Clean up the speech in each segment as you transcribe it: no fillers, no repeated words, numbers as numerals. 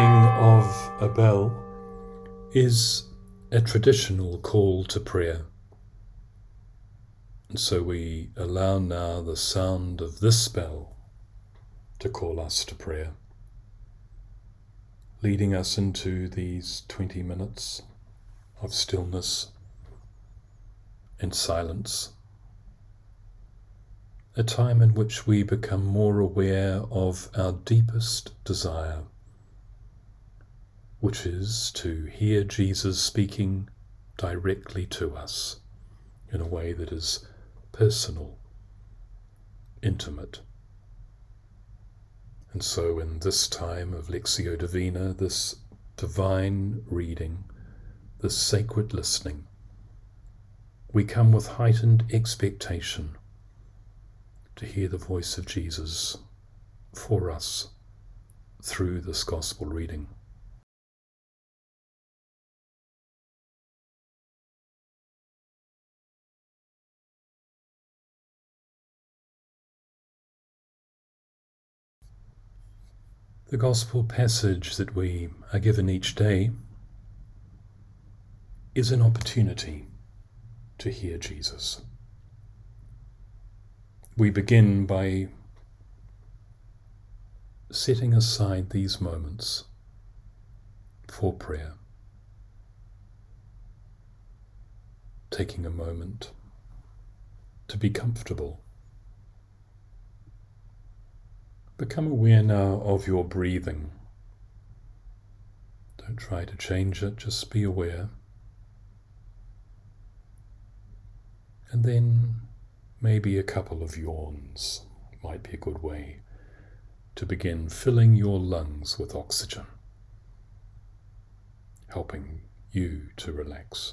ringing of a bell is a traditional call to prayer. And so we allow now the sound of this bell to call us to prayer, leading us into these 20 minutes of stillness and silence, a time in which we become more aware of our deepest desire, which is to hear Jesus speaking directly to us in a way that is personal, intimate. And so in this time of Lectio Divina, this divine reading, this sacred listening, we come with heightened expectation to hear the voice of Jesus for us through this gospel reading. The gospel passage that we are given each day is an opportunity to hear Jesus. We begin by setting aside these moments for prayer, taking a moment to be comfortable. Become aware now of your breathing. Don't try to change it, just be aware. And then maybe a couple of yawns might be a good way to begin filling your lungs with oxygen, helping you to relax.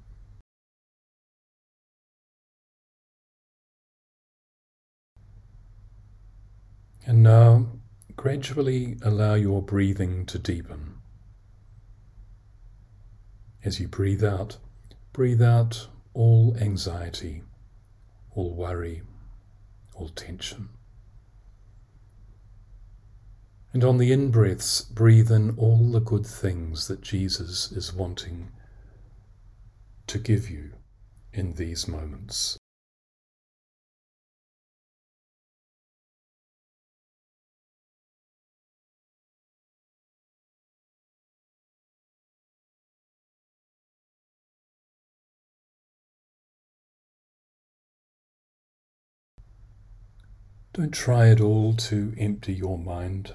And now, gradually allow your breathing to deepen. As you breathe out all anxiety, all worry, all tension. And on the in-breaths, breathe in all the good things that Jesus is wanting to give you in these moments. Don't try at all to empty your mind.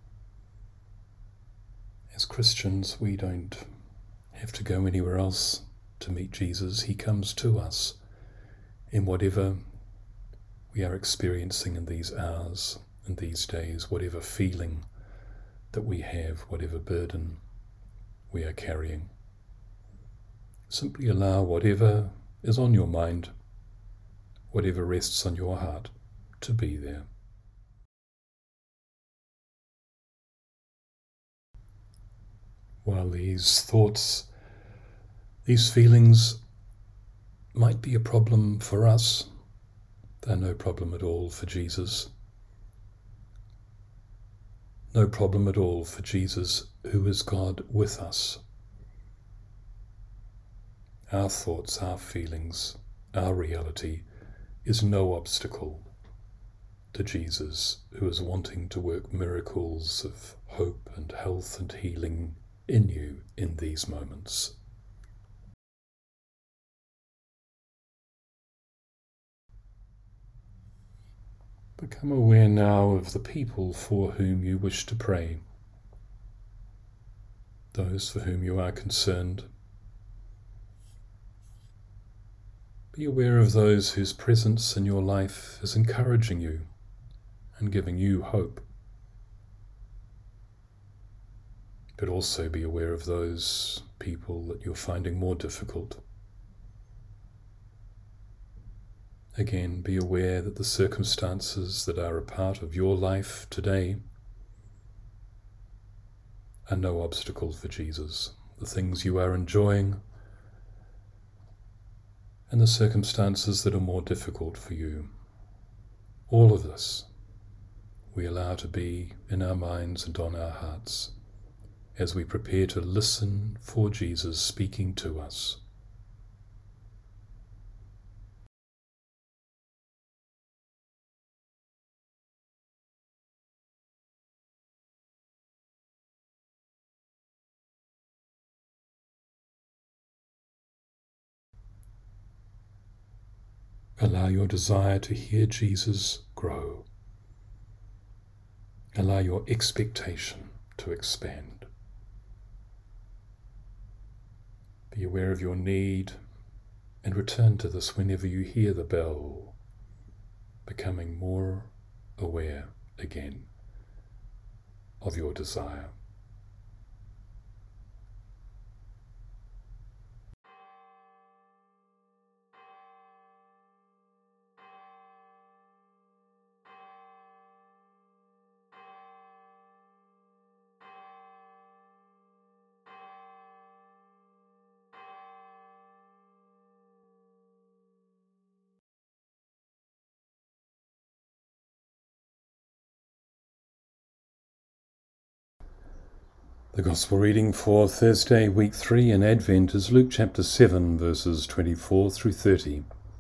As Christians, we don't have to go anywhere else to meet Jesus. He comes to us in whatever we are experiencing in these hours, in these days, whatever feeling that we have, whatever burden we are carrying. Simply allow whatever is on your mind, whatever rests on your heart, to be there. While these thoughts, these feelings might be a problem for us, they're no problem at all for Jesus. No problem at all for Jesus, who is God with us. Our thoughts, our feelings, our reality is no obstacle to Jesus, who is wanting to work miracles of hope and health and healing in you in these moments. Become aware now of the people for whom you wish to pray, those for whom you are concerned. Be aware of those whose presence in your life is encouraging you and giving you hope. But also be aware of those people that you're finding more difficult. Again, be aware that the circumstances that are a part of your life today are no obstacle for Jesus. The things you are enjoying and the circumstances that are more difficult for you. All of this we allow to be in our minds and on our hearts as we prepare to listen for Jesus speaking to us. Allow your desire to hear Jesus grow. Allow your expectation to expand. Be aware of your need and return to this whenever you hear the bell, becoming more aware again of your desire. The Gospel reading for Thursday, week 3 in Advent is Luke chapter 7, verses 24 through 30.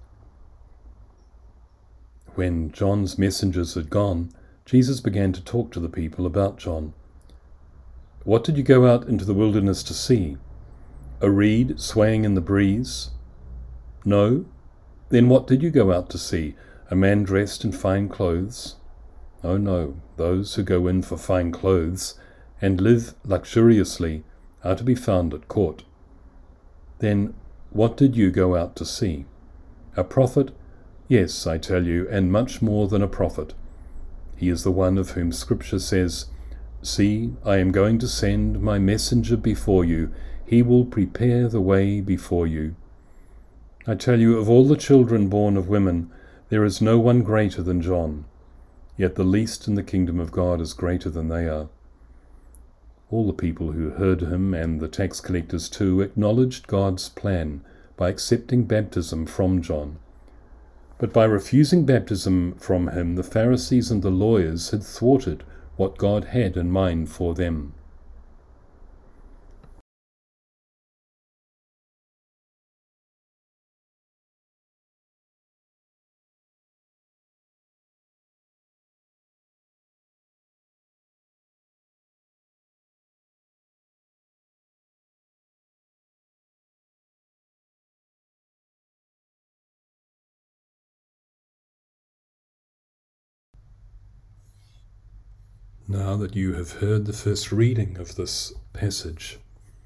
When John's messengers had gone, Jesus began to talk to the people about John. "What did you go out into the wilderness to see? A reed swaying in the breeze? No? Then what did you go out to see? A man dressed in fine clothes? Oh no, those who go in for fine clothes and live luxuriously are to be found at court. Then what did you go out to see? A prophet? Yes, I tell you, and much more than a prophet. He is the one of whom Scripture says, 'See, I am going to send my messenger before you. He will prepare the way before you.' I tell you, of all the children born of women, there is no one greater than John. Yet the least in the kingdom of God is greater than they are." All the people who heard him, and the tax collectors too, acknowledged God's plan by accepting baptism from John. But by refusing baptism from him, the Pharisees and the lawyers had thwarted what God had in mind for them. Now that you have heard the first reading of this passage,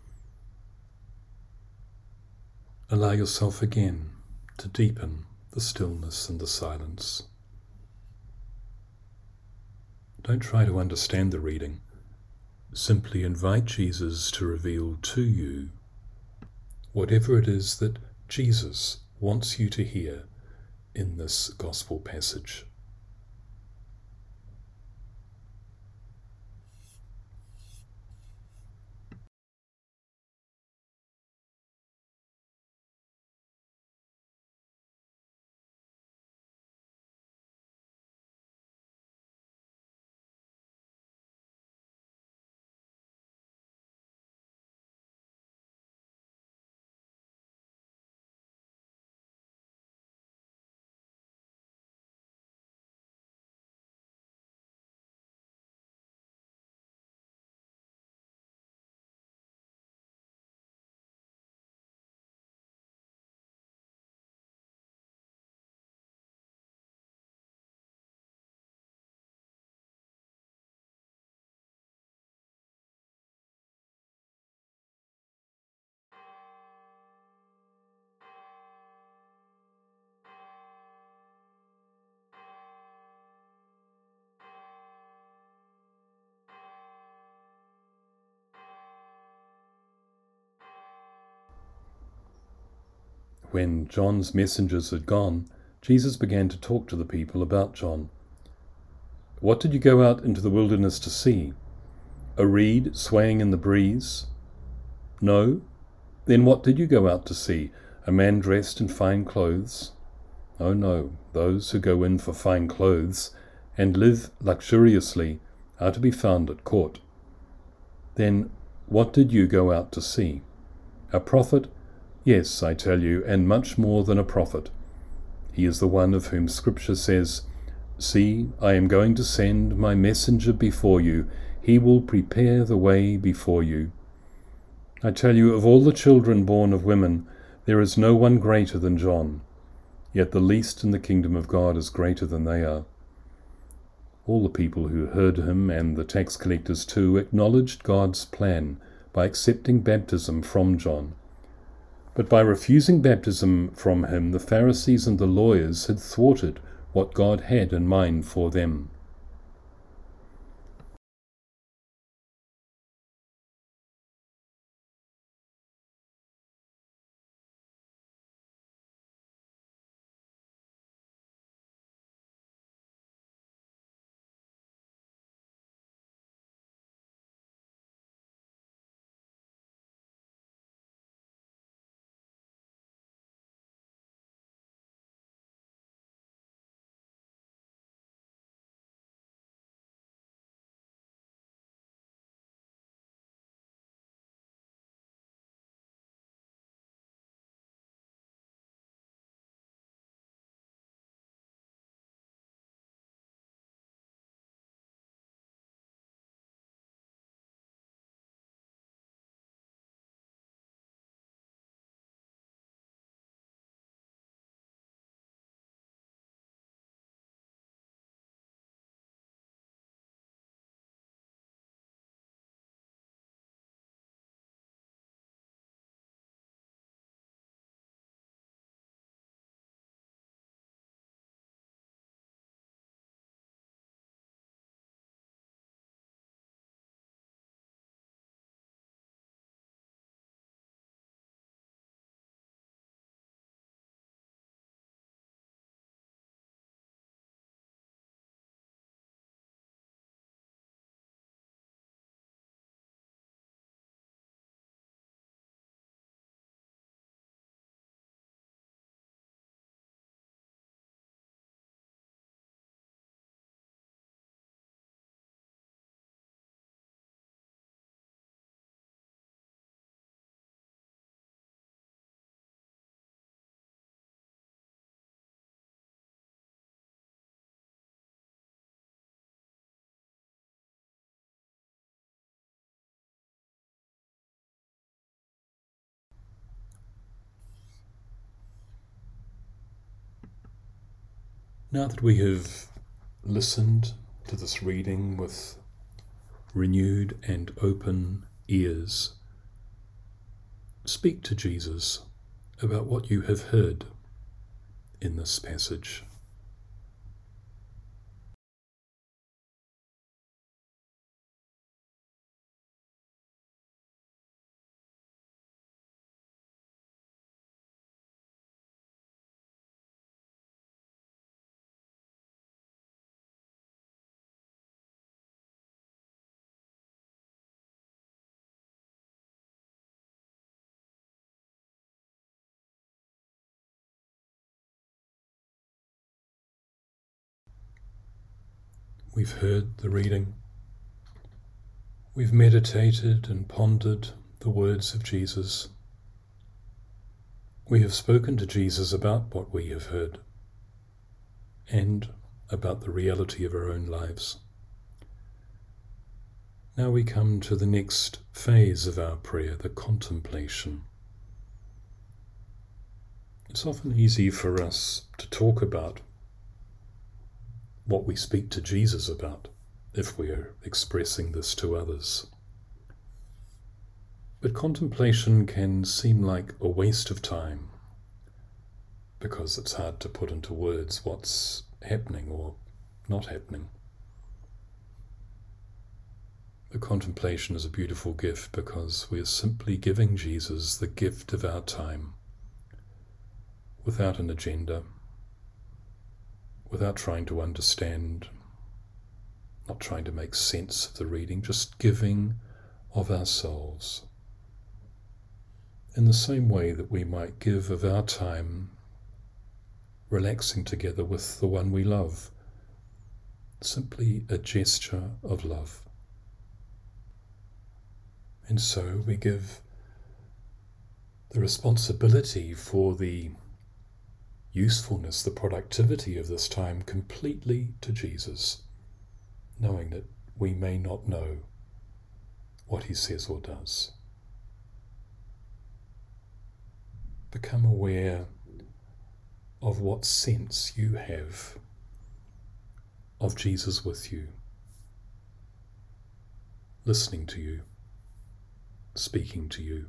allow yourself again to deepen the stillness and the silence. Don't try to understand the reading. Simply invite Jesus to reveal to you whatever it is that Jesus wants you to hear in this gospel passage. When John's messengers had gone, Jesus began to talk to the people about John. "What did you go out into the wilderness to see? A reed swaying in the breeze? No? Then what did you go out to see? A man dressed in fine clothes? Oh no, those who go in for fine clothes and live luxuriously are to be found at court. Then what did you go out to see? A prophet? Yes, I tell you, and much more than a prophet. He is the one of whom Scripture says, 'See, I am going to send my messenger before you. He will prepare the way before you.' I tell you, of all the children born of women, there is no one greater than John. Yet the least in the kingdom of God is greater than they are." All the people who heard him, and the tax collectors too, acknowledged God's plan by accepting baptism from John. But by refusing baptism from him, the Pharisees and the lawyers had thwarted what God had in mind for them. Now that we have listened to this reading with renewed and open ears, speak to Jesus about what you have heard in this passage. We've heard the reading. We've meditated and pondered the words of Jesus. We have spoken to Jesus about what we have heard and about the reality of our own lives. Now we come to the next phase of our prayer, the contemplation. It's often easy for us to talk about what we speak to Jesus about if we are expressing this to others. But contemplation can seem like a waste of time because it's hard to put into words what's happening or not happening. The contemplation is a beautiful gift because we are simply giving Jesus the gift of our time without an agenda, without trying to understand, not trying to make sense of the reading, just giving of ourselves. In the same way that we might give of our time relaxing together with the one we love, simply a gesture of love. And so we give the responsibility for the usefulness, the productivity of this time completely to Jesus, knowing that we may not know what he says or does. Become aware of what sense you have of Jesus with you, listening to you, speaking to you.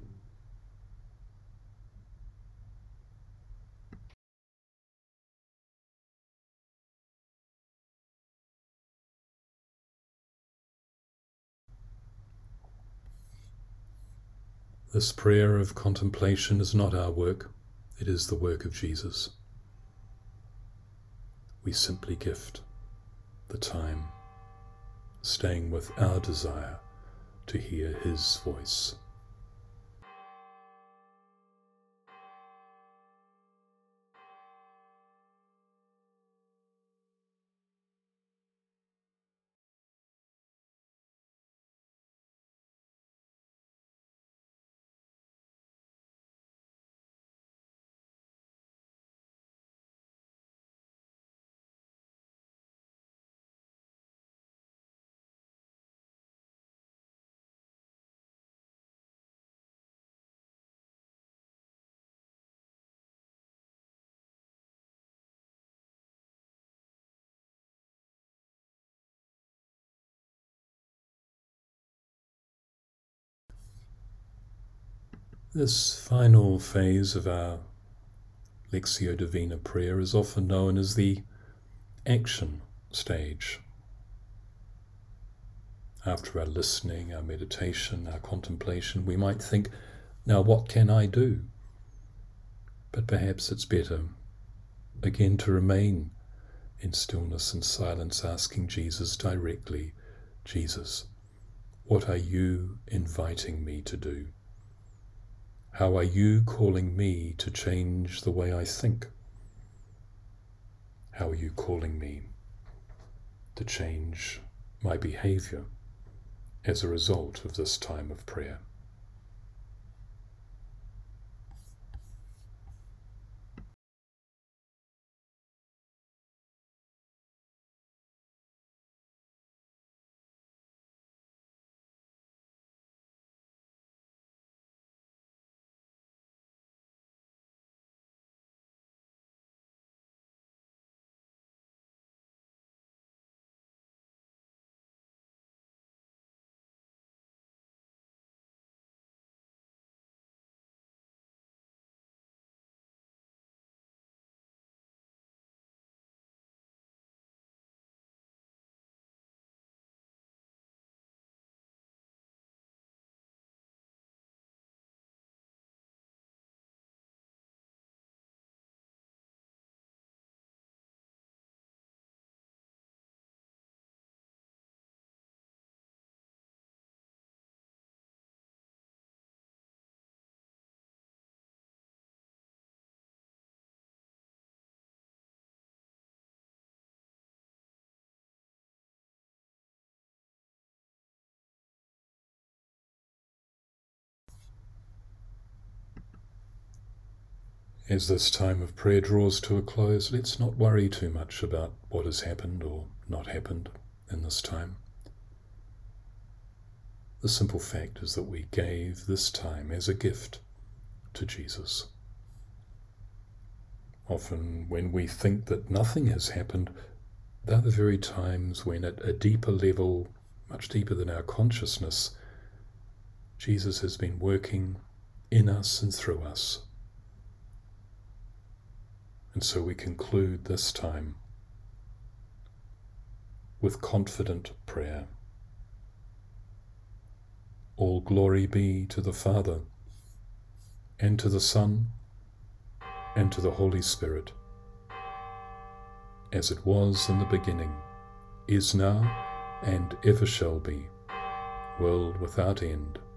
This prayer of contemplation is not our work, it is the work of Jesus. We simply gift the time, staying with our desire to hear his voice. This final phase of our Lectio Divina prayer is often known as the action stage. After our listening, our meditation, our contemplation, we might think, now what can I do? But perhaps it's better, again, to remain in stillness and silence, asking Jesus directly, Jesus, what are you inviting me to do? How are you calling me to change the way I think? How are you calling me to change my behavior as a result of this time of prayer? As this time of prayer draws to a close, let's not worry too much about what has happened or not happened in this time. The simple fact is that we gave this time as a gift to Jesus. Often when we think that nothing has happened, they're the very times when at a deeper level, much deeper than our consciousness, Jesus has been working in us and through us. And so we conclude this time with confident prayer. All glory be to the Father, and to the Son, and to the Holy Spirit, as it was in the beginning, is now, and ever shall be, world without end.